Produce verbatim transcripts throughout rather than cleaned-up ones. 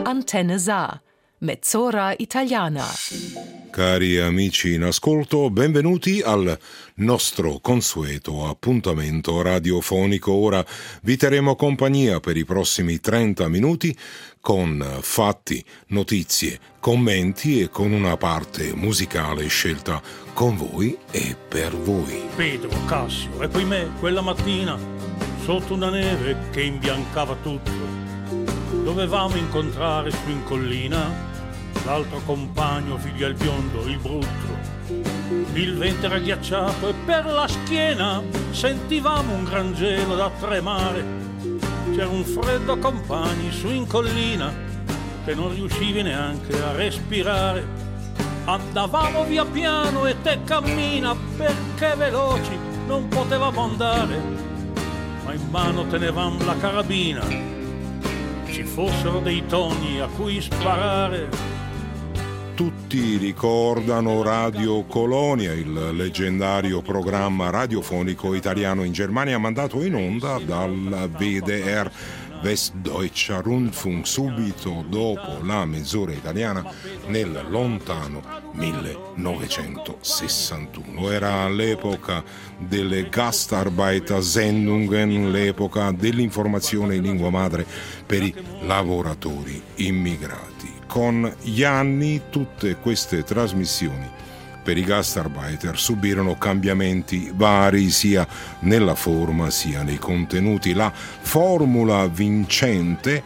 Antenne Saar, Mezz'ora Italiana. Cari amici in ascolto, benvenuti al nostro consueto appuntamento radiofonico. Ora vi terremo compagnia per i prossimi trenta minuti con fatti, notizie, commenti e con una parte musicale scelta con voi e per voi. Pedro, Cassio e poi me quella mattina sotto una neve che imbiancava tutto dovevamo incontrare su in collina l'altro compagno, figlio al biondo, il brutto. Il vento era ghiacciato e per la schiena sentivamo un gran gelo da tremare. C'era un freddo compagni su in collina che non riuscivi neanche a respirare. Andavamo via piano e te cammina perché veloci non potevamo andare, ma in mano tenevamo la carabina, ci fossero dei toni a cui sparare. Tutti ricordano Radio Colonia, il leggendario programma radiofonico italiano in Germania mandato in onda dal V D R, Westdeutscher Rundfunk, subito dopo la mezz'ora italiana nel lontano millenovecentosessantuno. Era l'epoca delle Gastarbeiter-Sendungen, l'epoca dell'informazione in lingua madre per i lavoratori immigrati. Con gli anni tutte queste trasmissioni per i Gastarbeiter subirono cambiamenti vari sia nella forma sia nei contenuti. La formula vincente,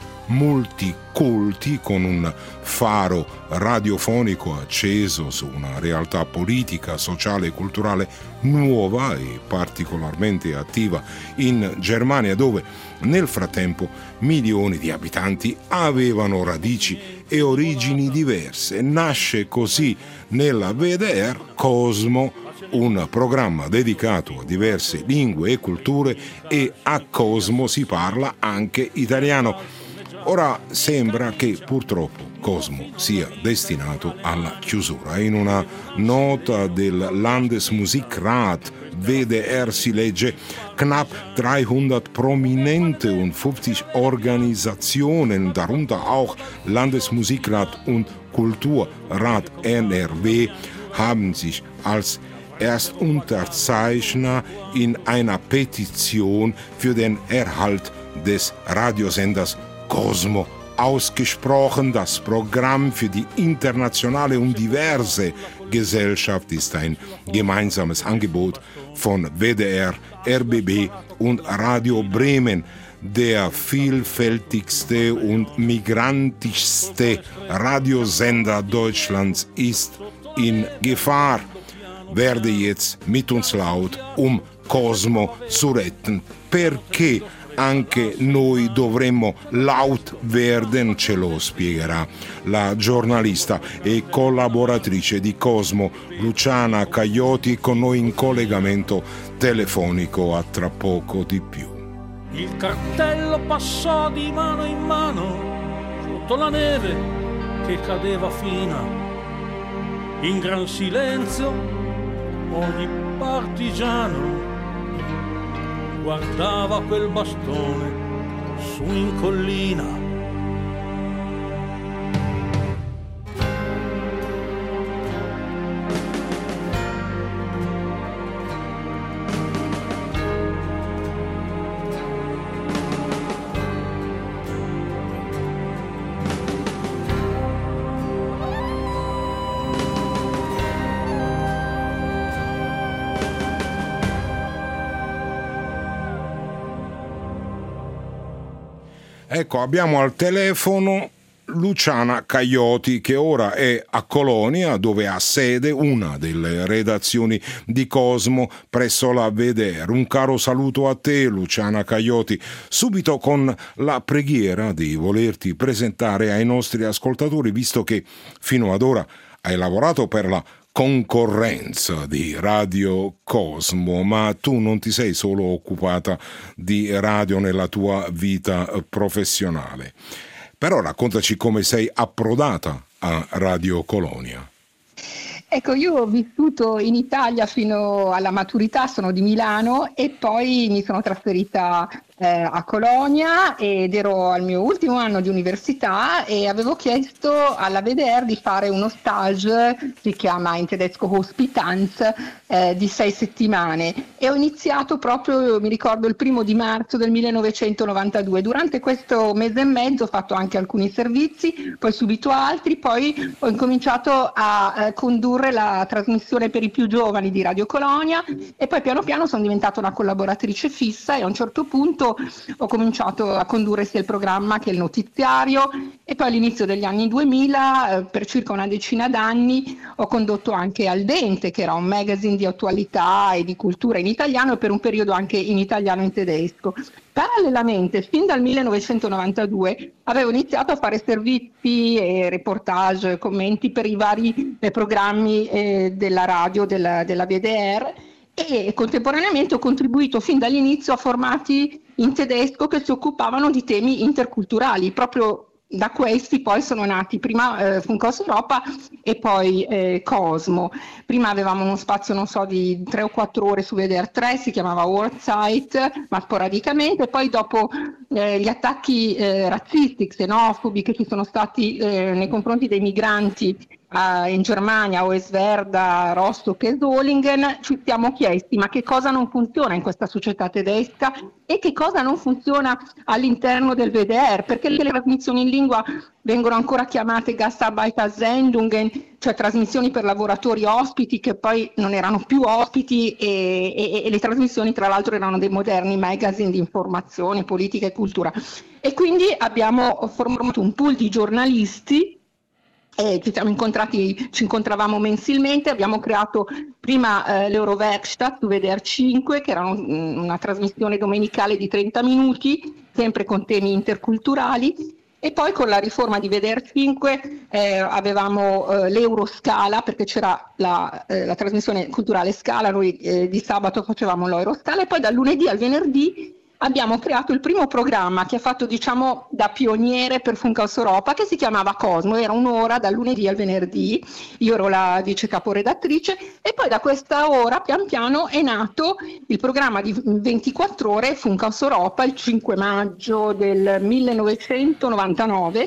multicolti, con un faro radiofonico acceso su una realtà politica, sociale e culturale nuova e particolarmente attiva in Germania, dove nel frattempo milioni di abitanti avevano radici e origini diverse. Nasce così nella V D R Cosmo, un programma dedicato a diverse lingue e culture, e a Cosmo si parla anche italiano. Ora sembra che purtroppo Cosmo sia destinato alla chiusura. In una nota del Landesmusikrat V D R si legge: knapp dreihundert prominente und fünfzig Organisationen, darunter auch Landesmusikrat und Kulturrat N R W, haben sich als Erstunterzeichner in einer Petition für den Erhalt des Radiosenders Cosmo ausgesprochen. Das Programm für die internationale und diverse Gesellschaft ist ein gemeinsames Angebot von W D R, R B B und Radio Bremen. Der vielfältigste und migrantischste Radiosender Deutschlands ist in Gefahr. Werde jetzt mit uns laut, um Cosmo zu retten. Perché anche noi dovremmo laut werden? Ce lo spiegherà la giornalista e collaboratrice di Cosmo, Luciana Caglioti, con noi in collegamento telefonico. A tra poco di più. Il cartello passò di mano in mano sotto la neve che cadeva fina. In gran silenzio ogni partigiano guardava quel bastone su in collina. Ecco, abbiamo al telefono Luciana Caglioti, che ora è a Colonia, dove ha sede una delle redazioni di Cosmo presso la V D R. Un caro saluto a te, Luciana Caglioti, subito con la preghiera di volerti presentare ai nostri ascoltatori, visto che fino ad ora hai lavorato per la concorrenza di Radio Cosmo, ma tu non ti sei solo occupata di radio nella tua vita professionale. Però raccontaci come sei approdata a Radio Colonia. Ecco, io ho vissuto in Italia fino alla maturità, sono di Milano, e poi mi sono trasferita eh, a Colonia ed ero al mio ultimo anno di università e avevo chiesto alla W D R di fare uno stage, si chiama in tedesco Hospitanz, eh, di sei settimane e ho iniziato proprio, mi ricordo, il primo di marzo del millenovecentonovantadue. Durante questo mese e mezzo ho fatto anche alcuni servizi, poi subito altri, poi ho incominciato a eh, condurre la trasmissione per i più giovani di Radio Colonia e poi piano piano sono diventata una collaboratrice fissa e a un certo punto ho cominciato a condurre sia il programma che il notiziario e poi all'inizio degli anni duemila, eh, per circa una decina d'anni, ho condotto anche Al Dente, che era un magazine di attualità e di cultura in italiano e per un periodo anche in italiano e in tedesco. Parallelamente, fin dal millenovecentonovantadue, avevo iniziato a fare servizi e reportage, commenti per i vari eh, programmi eh, della radio, della, della W D R e contemporaneamente ho contribuito fin dall'inizio a formati in tedesco che si occupavano di temi interculturali. Proprio da questi poi sono nati prima eh, Funkhaus Europa e poi eh, Cosmo. Prima avevamo uno spazio, non so, di tre o quattro ore su W D R tre, si chiamava Worldsight, ma sporadicamente. Poi dopo eh, gli attacchi eh, razzisti, xenofobi che ci sono stati eh, nei confronti dei migranti in Germania, Oerswerda, Rostock e Solingen, ci siamo chiesti ma che cosa non funziona in questa società tedesca e che cosa non funziona all'interno del W D R, perché le trasmissioni in lingua vengono ancora chiamate Gastarbeitersendungen, cioè trasmissioni per lavoratori ospiti che poi non erano più ospiti e, e, e le trasmissioni tra l'altro erano dei moderni magazine di informazione, politica e cultura. E quindi abbiamo formato un pool di giornalisti. Eh, ci siamo incontrati, ci incontravamo mensilmente, abbiamo creato prima eh, l'Eurowerkstatt su W D R cinque, che era un, una trasmissione domenicale di trenta minuti, sempre con temi interculturali, e poi con la riforma di W D R cinque eh, avevamo eh, l'Euroscala, perché c'era la, eh, la trasmissione culturale Scala, noi eh, di sabato facevamo l'Euroscala, e poi dal lunedì al venerdì abbiamo creato il primo programma che ha fatto, diciamo, da pioniere per Funkhaus Europa, che si chiamava Cosmo, era un'ora dal lunedì al venerdì, io ero la vice caporedattrice e poi da questa ora pian piano è nato il programma di ventiquattro ore Funkhaus Europa il cinque maggio del millenovecentonovantanove,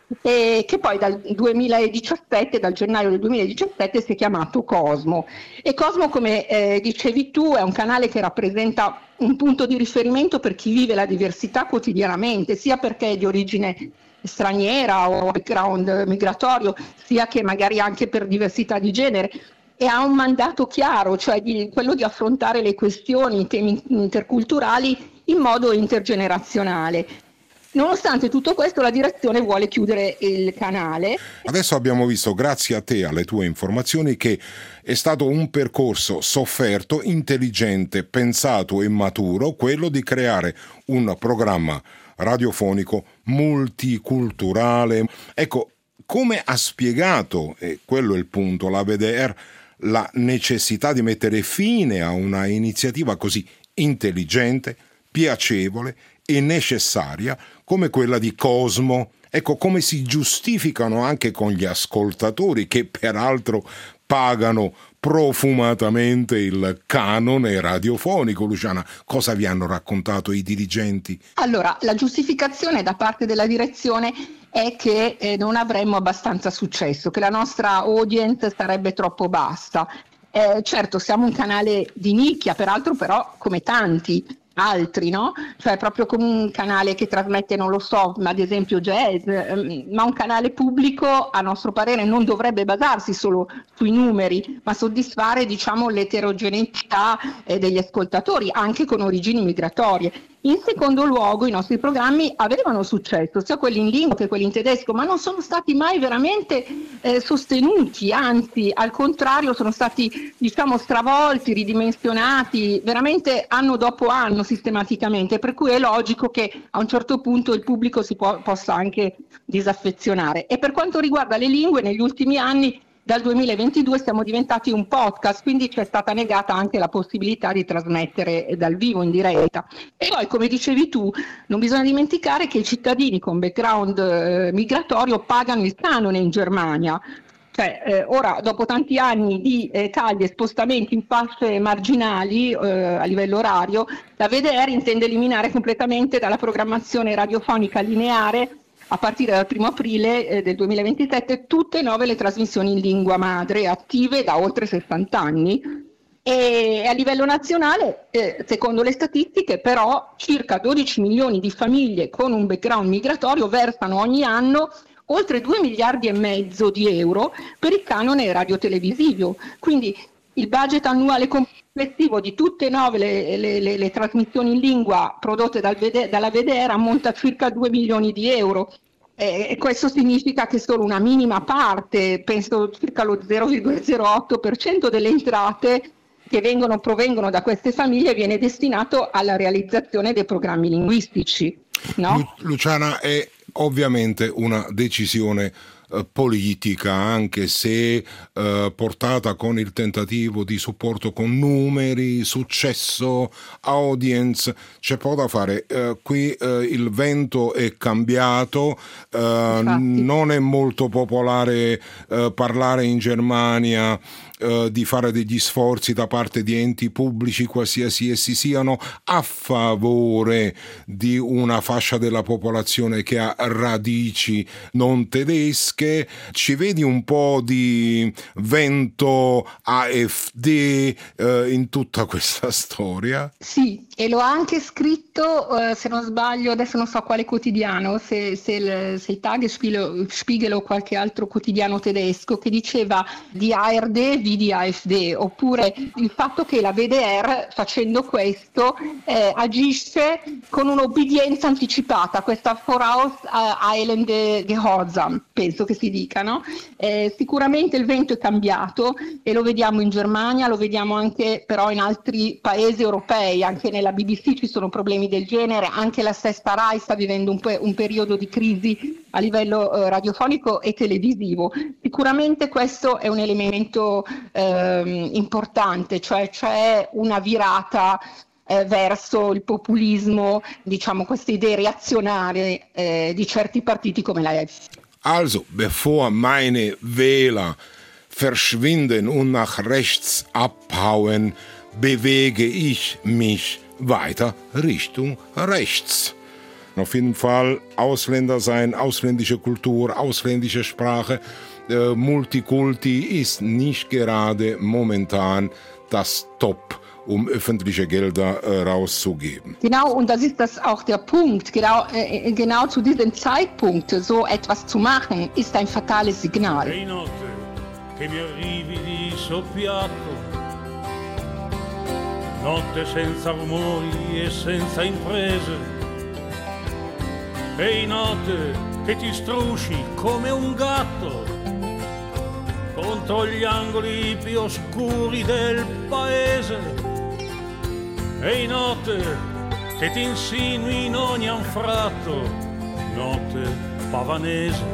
e che poi dal duemiladiciassette, dal gennaio del duemiladiciassette si è chiamato Cosmo. E Cosmo, come eh, dicevi tu, è un canale che rappresenta un punto di riferimento per chi vive la diversità quotidianamente, sia perché è di origine straniera o background migratorio, sia che magari anche per diversità di genere, e ha un mandato chiaro, cioè di, quello di affrontare le questioni, i temi interculturali in modo intergenerazionale. Nonostante tutto questo, la direzione vuole chiudere il canale. Adesso abbiamo visto, grazie a te, alle tue informazioni, che è stato un percorso sofferto, intelligente, pensato e maturo, quello di creare un programma radiofonico multiculturale. Ecco, come ha spiegato, e quello è il punto, la W D R, la necessità di mettere fine a una iniziativa così intelligente, piacevole e necessaria come quella di Cosmo. Ecco, come si giustificano anche con gli ascoltatori, che peraltro pagano profumatamente il canone radiofonico. Luciana, cosa vi hanno raccontato i dirigenti? Allora, la giustificazione da parte della direzione è che eh, non avremmo abbastanza successo, che la nostra audience sarebbe troppo bassa. Eh, certo, siamo un canale di nicchia, peraltro però come tanti altri, no? Cioè proprio come un canale che trasmette, non lo so, ma ad esempio jazz, ehm, ma un canale pubblico a nostro parere non dovrebbe basarsi solo sui numeri, ma soddisfare, diciamo, l'eterogeneità eh, degli ascoltatori, anche con origini migratorie. In secondo luogo, i nostri programmi avevano successo, sia quelli in lingua che quelli in tedesco, ma non sono stati mai veramente eh, sostenuti, anzi, al contrario, sono stati, diciamo, stravolti, ridimensionati, veramente anno dopo anno sistematicamente, per cui è logico che a un certo punto il pubblico si può, possa anche disaffezionare. E per quanto riguarda le lingue, negli ultimi anni, dal duemilaventidue siamo diventati un podcast, quindi c'è stata negata anche la possibilità di trasmettere dal vivo in diretta. E poi, come dicevi tu, non bisogna dimenticare che i cittadini con background eh, migratorio pagano il canone in Germania. Cioè, eh, ora, dopo tanti anni di eh, tagli e spostamenti in fasce marginali eh, a livello orario, la V D R intende eliminare completamente dalla programmazione radiofonica lineare, a partire dal primo aprile eh, del duemilaventisette, tutte e nove le trasmissioni in lingua madre attive da oltre sessanta anni. E a livello nazionale, eh, secondo le statistiche, però, circa dodici milioni di famiglie con un background migratorio versano ogni anno oltre due miliardi e mezzo di euro per il canone radiotelevisivo. Quindi il budget annuale complessivo di tutte e nove le, le, le, le trasmissioni in lingua prodotte dal V D, dalla V D R ammonta a circa due milioni di euro. E questo significa che solo una minima parte, penso circa lo zero virgola zero otto per cento delle entrate che vengono, provengono da queste famiglie viene destinato alla realizzazione dei programmi linguistici. No? Luciana, è ovviamente una decisione eh, politica, anche se eh, portata con il tentativo di supporto con numeri, successo, audience, c'è poco da fare. Eh, qui eh, il vento è cambiato, eh, non è molto popolare eh, parlare in Germania Uh, di fare degli sforzi da parte di enti pubblici, qualsiasi essi siano, a favore di una fascia della popolazione che ha radici non tedesche. Ci vedi un po' di vento A F D uh, in tutta questa storia? Sì, e l'ho anche scritto, uh, se non sbaglio, adesso non so quale quotidiano, se, se il, se il Tagesspiegel Spiegel o qualche altro quotidiano tedesco, che diceva di A R D di A F D, oppure il fatto che la V D R, facendo questo, eh, agisce con un'obbedienza anticipata, questa Vorauseilende Gehorsam, penso che si dica, no? Eh, sicuramente il vento è cambiato e lo vediamo in Germania, lo vediamo anche però in altri paesi europei, anche nella B B C ci sono problemi del genere, anche la stessa Rai sta vivendo un, pe- un periodo di crisi a livello eh, radiofonico e televisivo. Sicuramente questo è un elemento eh, importante, cioè c'è una virata eh, verso il populismo, diciamo queste idee reazionarie eh, di certi partiti come la F. Also, bevor meine Wähler verschwinden und nach rechts abhauen, bewege ich mich weiter Richtung rechts. Auf jeden Fall Ausländer sein, ausländische Kultur, ausländische Sprache, äh, Multikulti ist nicht gerade momentan das Top, um öffentliche Gelder äh, rauszugeben. Genau, und das ist das auch der Punkt. Genau, äh, genau zu diesem Zeitpunkt so etwas zu machen, ist ein fatales Signal. Sei notte che mi arrivi di soppiatto, notte senza rumori e senza imprese, e notte che ti strusci come un gatto contro gli angoli più oscuri del paese, e notte che ti insinui in ogni anfratto, notte pavanese.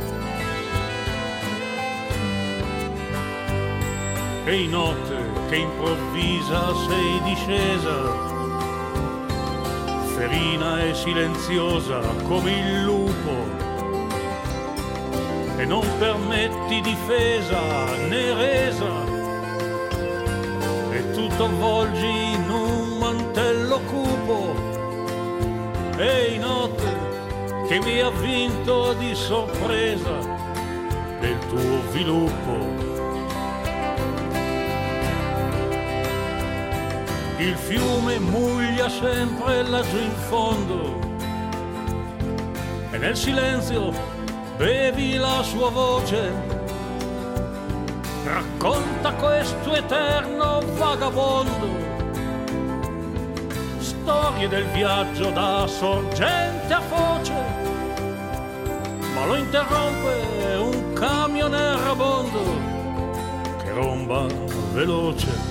E notte che improvvisa sei discesa, ferina e silenziosa come il lupo, e non permetti difesa né resa, e tutto avvolgi in un mantello cupo, e in notte che mi ha vinto di sorpresa del tuo sviluppo. Il fiume muglia sempre laggiù in fondo, e nel silenzio bevi la sua voce, racconta questo eterno vagabondo, storie del viaggio da sorgente a foce, ma lo interrompe un camion errabondo che romba veloce.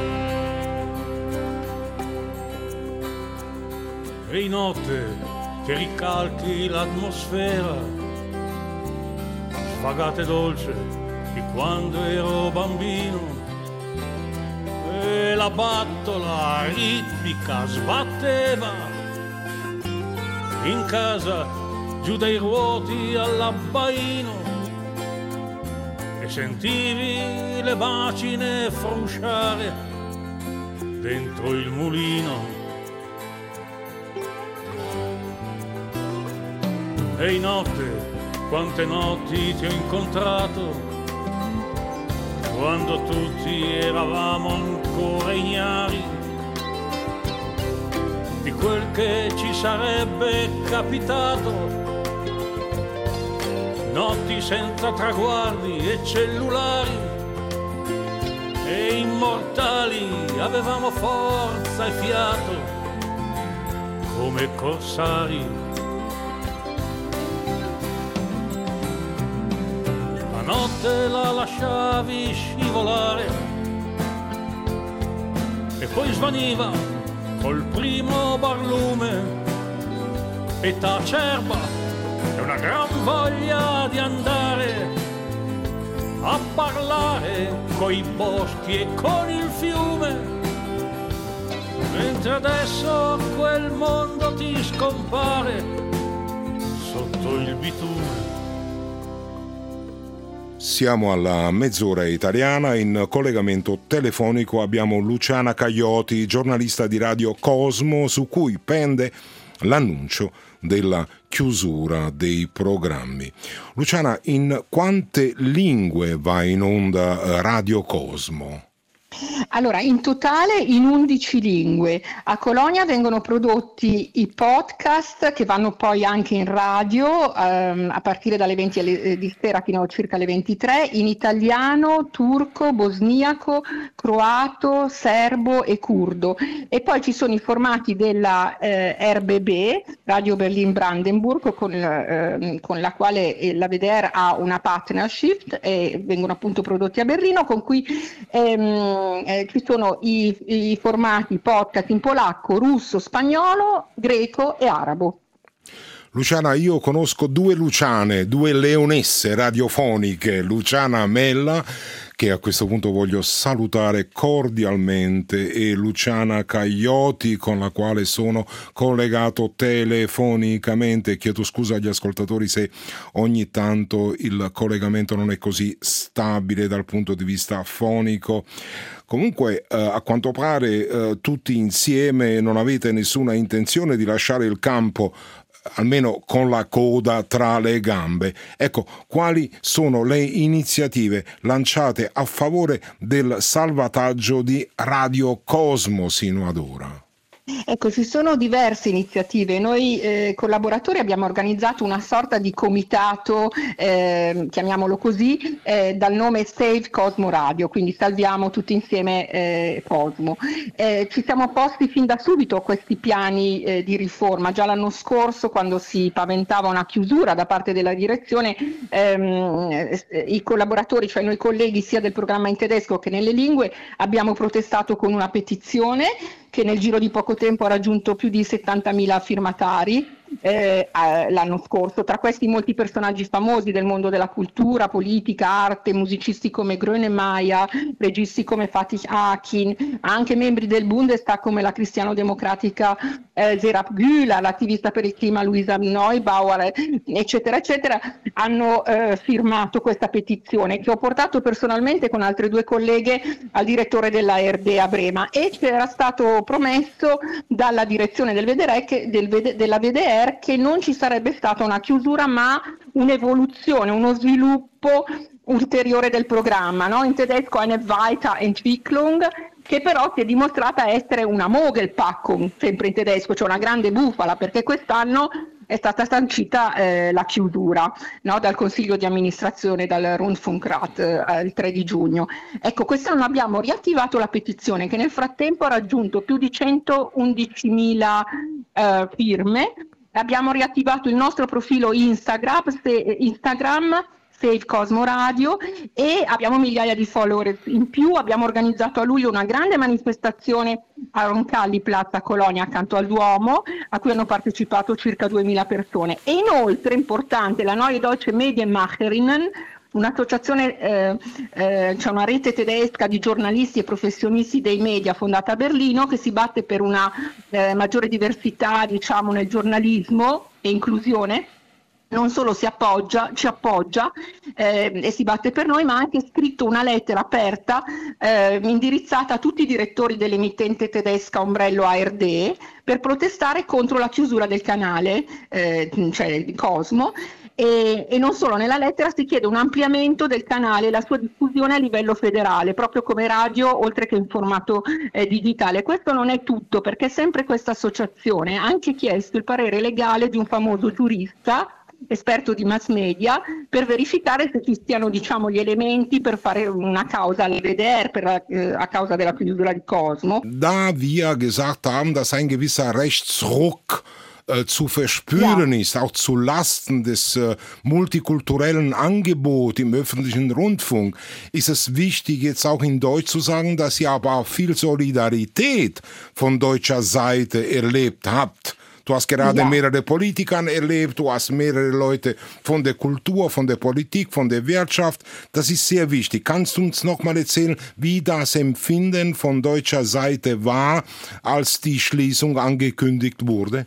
E notte che ricalchi l'atmosfera, svagata e dolce di quando ero bambino, e la battola ritmica sbatteva in casa giù dai ruoti all'abbaino, e sentivi le macine frusciare dentro il mulino. Ehi notte, quante notti ti ho incontrato, quando tutti eravamo ancora ignari di quel che ci sarebbe capitato. Notti senza traguardi e cellulari, e immortali avevamo forza e fiato come corsari. La notte la lasciavi scivolare e poi svaniva col primo barlume, e t'acerba e una gran voglia di andare a parlare coi boschi e con il fiume, mentre adesso quel mondo ti scompare sotto il bitume. Siamo alla mezz'ora italiana, in collegamento telefonico abbiamo Luciana Caglioti, giornalista di Radio Cosmo, su cui pende l'annuncio della chiusura dei programmi. Luciana, in quante lingue va in onda Radio Cosmo? Allora, in totale in undici lingue. A Colonia vengono prodotti i podcast che vanno poi anche in radio ehm, a partire dalle venti alle, di sera fino a circa alle ventitré, in italiano, turco, bosniaco, croato, serbo e curdo. E poi ci sono i formati della eh, R B B, Radio Berlin Brandenburg, con, eh, con la quale la V D R ha una partnership e vengono appunto prodotti a Berlino, con cui ehm, Eh, ci sono i, i formati podcast in polacco, russo, spagnolo, greco e arabo. Luciana, io conosco due Luciane, due leonesse radiofoniche, Luciana Mella, che a questo punto voglio salutare cordialmente, e Luciana Caglioti, con la quale sono collegato telefonicamente. Chiedo scusa agli ascoltatori se ogni tanto il collegamento non è così stabile dal punto di vista fonico. Comunque, eh, a quanto pare, eh, tutti insieme non avete nessuna intenzione di lasciare il campo, almeno con la coda tra le gambe. Ecco, quali sono le iniziative lanciate a favore del salvataggio di Radio Cosmo sino ad ora? Ecco, ci sono diverse iniziative. Noi eh, collaboratori abbiamo organizzato una sorta di comitato, eh, chiamiamolo così, eh, dal nome Save Cosmo Radio, quindi salviamo tutti insieme eh, Cosmo. Eh, ci siamo posti fin da subito questi piani eh, di riforma. Già l'anno scorso, quando si paventava una chiusura da parte della direzione, ehm, i collaboratori, cioè noi colleghi sia del programma in tedesco che nelle lingue, abbiamo protestato con una petizione che nel giro di poco tempo ha raggiunto più di settantamila firmatari eh, l'anno scorso. Tra questi molti personaggi famosi del mondo della cultura, politica, arte, musicisti come Grönemeyer, registi come Fatih Akin, anche membri del Bundestag come la cristiano-democratica eh, Serap Güler, l'attivista per il clima Luisa Neubauer, eccetera, eccetera, hanno eh, firmato questa petizione, che ho portato personalmente con altre due colleghe al direttore della R D a Brema, e c'era stato promesso dalla direzione del V D R che, del, della V D R che non ci sarebbe stata una chiusura ma un'evoluzione, uno sviluppo ulteriore del programma, no? In tedesco eine Weiterentwicklung, che però si è dimostrata essere una Mogelpackung, sempre in tedesco, cioè una grande bufala, perché quest'anno è stata sancita eh, la chiusura, no? Dal Consiglio di amministrazione, dal Rundfunkrat eh, il tre di giugno. Ecco, quest'anno abbiamo riattivato la petizione, che nel frattempo ha raggiunto più di centoundicimila eh, firme. Abbiamo riattivato il nostro profilo Instagram, se, Instagram Save Cosmo Radio, e abbiamo migliaia di follower in più. Abbiamo organizzato a luglio una grande manifestazione a Roncalli, Piazza Colonia, accanto al Duomo, a cui hanno partecipato circa duemila persone. E inoltre, importante, la Neue Deutsche Medienmacherinnen, un'associazione, eh, eh, c'è una rete tedesca di giornalisti e professionisti dei media fondata a Berlino, che si batte per una eh, maggiore diversità, diciamo, nel giornalismo e inclusione. non solo si appoggia, ci appoggia eh, e si batte per noi, ma ha anche scritto una lettera aperta eh, indirizzata a tutti i direttori dell'emittente tedesca Ombrello A R D per protestare contro la chiusura del canale, eh, cioè di Cosmo. E, e non solo, nella lettera si chiede un ampliamento del canale e la sua diffusione a livello federale, proprio come radio, oltre che in formato eh, digitale. Questo non è tutto, perché sempre questa associazione ha anche chiesto il parere legale di un famoso giurista, esperto di mass media, per verificare se ci siano, diciamo, gli elementi per fare una causa alle V D R per, eh, a causa della chiusura di Cosmo. Da wir gesagt haben, dass ein gewisser Rechtsruck äh, zu verspüren ja. ist, auch zu Lasten des äh, multikulturellen Angebots im öffentlichen Rundfunk, ist es wichtig, jetzt auch in Deutsch zu sagen, dass ihr aber auch viel Solidarität von deutscher Seite erlebt habt. Du hast gerade ja. mehrere Politiker erlebt, du hast mehrere Leute von der Kultur, von der Politik, von der Wirtschaft. Das ist sehr wichtig. Kannst du uns noch mal erzählen, wie das Empfinden von deutscher Seite war, als die Schließung angekündigt wurde?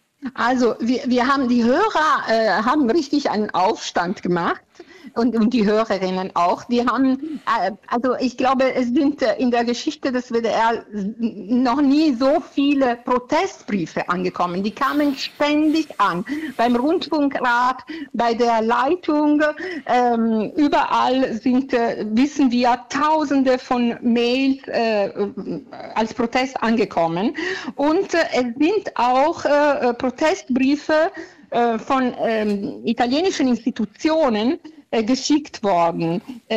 Also wir, wir haben, die Hörer äh, haben richtig einen Aufstand gemacht. Und, und die Hörerinnen auch, die haben, äh, also ich glaube, es sind äh, in der Geschichte des W D R noch nie so viele Protestbriefe angekommen. Die kamen ständig an, beim Rundfunkrat, bei der Leitung, ähm, überall sind, äh, wissen wir, Tausende von Mails äh, als Protest angekommen. Und äh, es sind auch äh, Protestbriefe äh, von äh, italienischen Institutionen geschickt worden,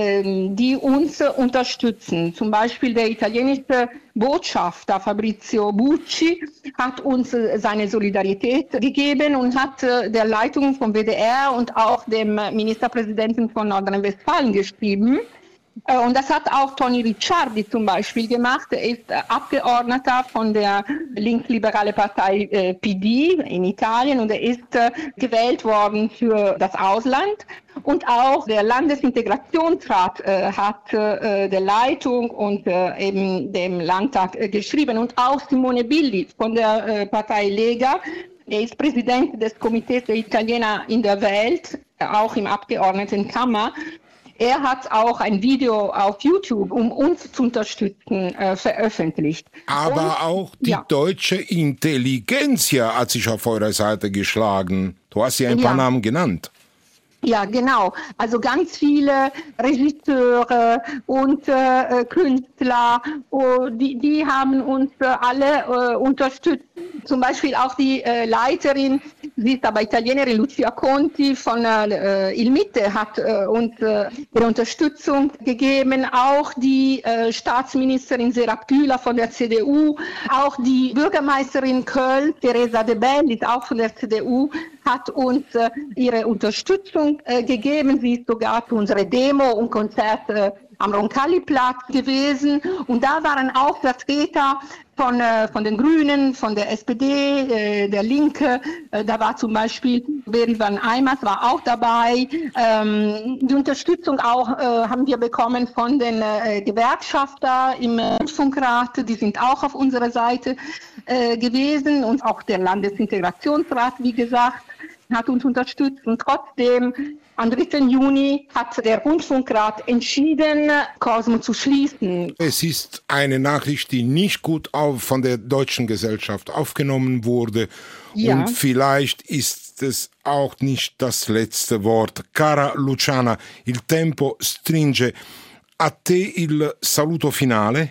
die uns unterstützen. Zum Beispiel der italienische Botschafter Fabrizio Bucci hat uns seine Solidarität gegeben und hat der Leitung vom W D R und auch dem Ministerpräsidenten von Nordrhein-Westfalen geschrieben. Und das hat auch Tony Ricciardi zum Beispiel gemacht. Er ist Abgeordneter von der linksliberale Partei äh, P D in Italien und er ist äh, gewählt worden für das Ausland. Und auch der Landesintegrationsrat äh, hat äh, der Leitung und äh, eben dem Landtag äh, geschrieben. Und auch Simone Billi von der äh, Partei Lega. Er ist Präsident des Komitees der Italiener in der Welt, auch im Abgeordnetenkammer. Er hat auch ein Video auf YouTube, um uns zu unterstützen, äh, veröffentlicht. Aber Und, auch die ja. deutsche Intelligenzia hat sich auf eurer Seite geschlagen. Du hast ja ein paar ja. Namen genannt. Ja, genau. Also ganz viele Regisseure und äh, Künstler, oh, die, die haben uns äh, alle äh, unterstützt. Zum Beispiel auch die äh, Leiterin, sie ist aber Italienerin, Lucia Conti von äh, Il Mitte hat äh, uns äh, ihre Unterstützung gegeben. Auch die äh, Staatsministerin Serap Güler von der C D U, auch die Bürgermeisterin Köln, Teresa De Belli, ist auch von der C D U, hat uns äh, ihre Unterstützung äh, gegeben. Sie ist sogar zu unserer Demo und Konzert äh, am Roncalli-Platz gewesen. Und da waren auch Vertreter von, äh, von den Grünen, von der S P D, äh, der Linke. Äh, da war zum Beispiel Berivan Aymaz war auch dabei. Ähm, die Unterstützung auch äh, haben wir bekommen von den äh, Gewerkschafter im Rundfunkrat. Die sind auch auf unserer Seite äh, gewesen. Und auch der Landesintegrationsrat, wie gesagt, hat uns unterstützt. Und trotzdem, am dritten Juni hat der Rundfunkrat entschieden, Cosmo zu schließen. Es ist eine Nachricht, die nicht gut auf, von der deutschen Gesellschaft aufgenommen wurde. Ja. Und vielleicht ist es auch nicht das letzte Wort. Cara Luciana, il tempo stringe. A te il saluto finale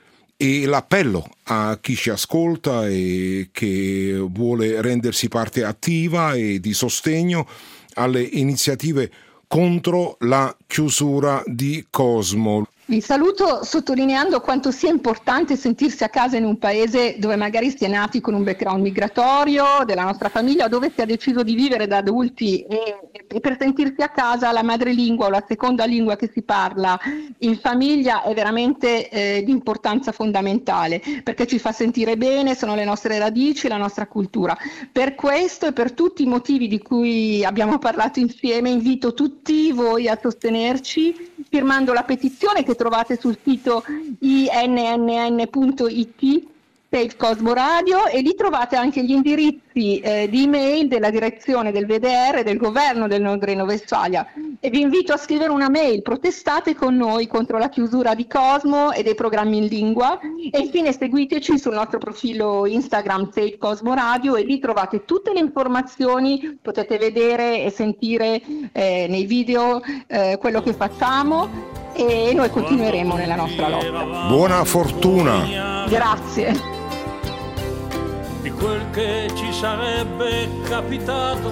e l'appello a chi ci ascolta e che vuole rendersi parte attiva e di sostegno alle iniziative contro la chiusura di Cosmo. Vi saluto sottolineando quanto sia importante sentirsi a casa in un paese dove magari si è nati con un background migratorio, della nostra famiglia, dove si è deciso di vivere da adulti e, e per sentirsi a casa la madrelingua o la seconda lingua che si parla in famiglia è veramente eh, di importanza fondamentale, perché ci fa sentire bene, sono le nostre radici, la nostra cultura. Per questo e per tutti i motivi di cui abbiamo parlato insieme, invito tutti voi a sostenerci firmando la petizione che trovate sul sito i n n n punto i t Save Cosmo Radio, e lì trovate anche gli indirizzi eh, di email della direzione del V D R del governo del Nord Reno-Westfalia, e vi invito a scrivere una mail: protestate con noi contro la chiusura di Cosmo e dei programmi in lingua. E infine seguiteci sul nostro profilo Instagram Save Cosmo Radio, e lì trovate tutte le informazioni, potete vedere e sentire eh, nei video eh, quello che facciamo, e noi continueremo nella nostra lotta. Buona fortuna! Grazie. Di quel che ci sarebbe capitato,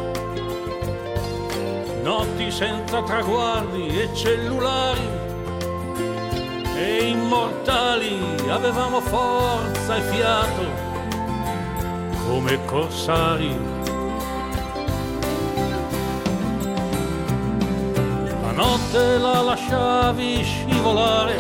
notti senza traguardi e cellulari, e immortali avevamo forza e fiato come corsari. La notte la lasciavi scivolare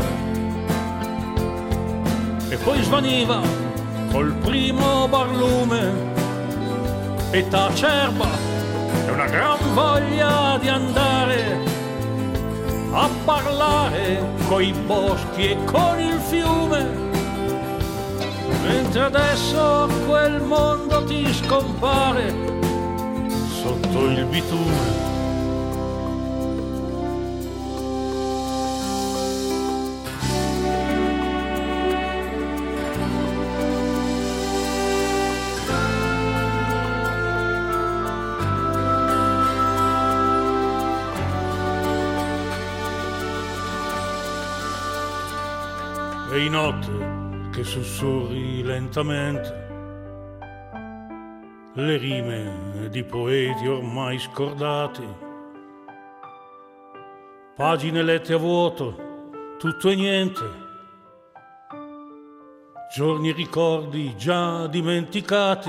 e poi svaniva col primo barlume, età acerba e una gran voglia di andare a parlare coi boschi e con il fiume, mentre adesso quel mondo ti scompare sotto il bitume. E in notte che sussurri lentamente le rime di poeti ormai scordati, pagine lette a vuoto, tutto e niente, giorni e ricordi già dimenticati,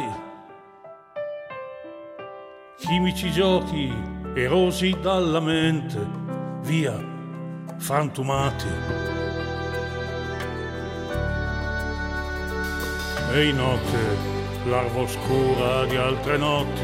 chimici giochi erosi dalla mente, via, frantumati. E in notte larva oscura di altre notti,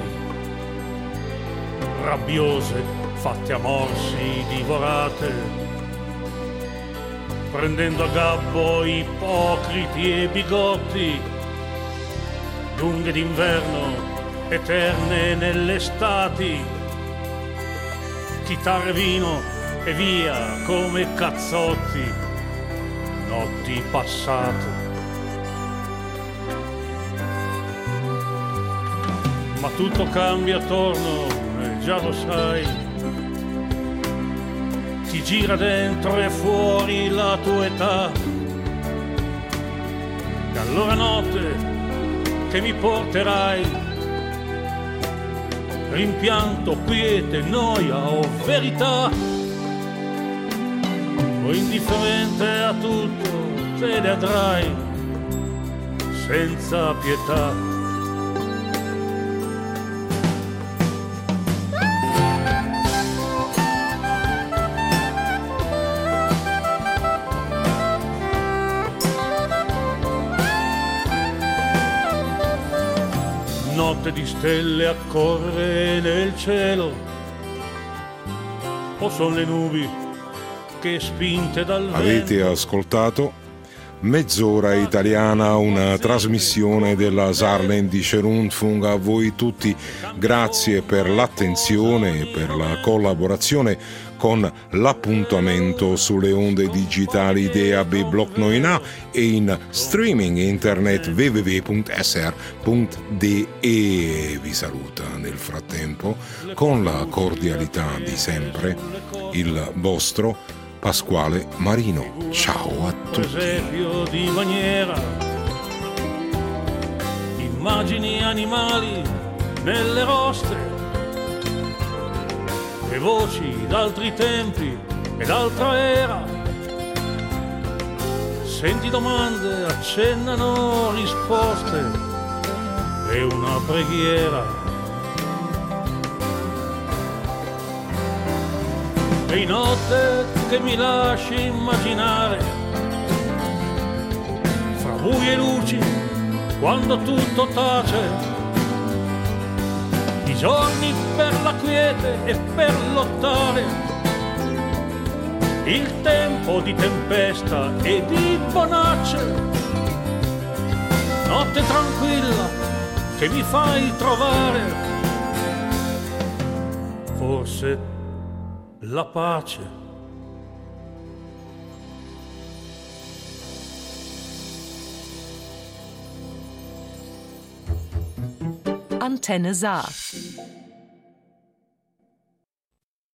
rabbiose, fatte a morsi, divorate, prendendo a gabbo ipocriti e bigotti, lunghe d'inverno, eterne nelle estati, chitarre, vino e via come cazzotti, notti passate. Ma tutto cambia attorno, e già lo sai, ti gira dentro e fuori la tua età. E allora notte che mi porterai, rimpianto, quiete, noia o verità, o indifferente a tutto te ne andrai senza pietà. Notte di stelle a correre nel cielo, o sono le nubi che spinte dal vento. Avete ascoltato Mezz'ora Italiana, una trasmissione della Saarländische Rundfunk. A voi tutti grazie per l'attenzione e per la collaborazione con l'appuntamento sulle onde digitali D A B Block nove A e in streaming internet w w w punto s r punto d e. Vi saluta nel frattempo con la cordialità di sempre il vostro Pasquale Marino. Ciao a tutti. Esempio di maniera, immagini animali nelle rostre, e voci d'altri tempi e d'altra era. Senti domande, accennano risposte, e una preghiera. E in notte che mi lasci immaginare, fra buie e luci, quando tutto tace, i giorni per la quiete e per lottare, il tempo di tempesta e di bonacce, notte tranquilla che mi fai trovare, forse la pace. Antenne Saar.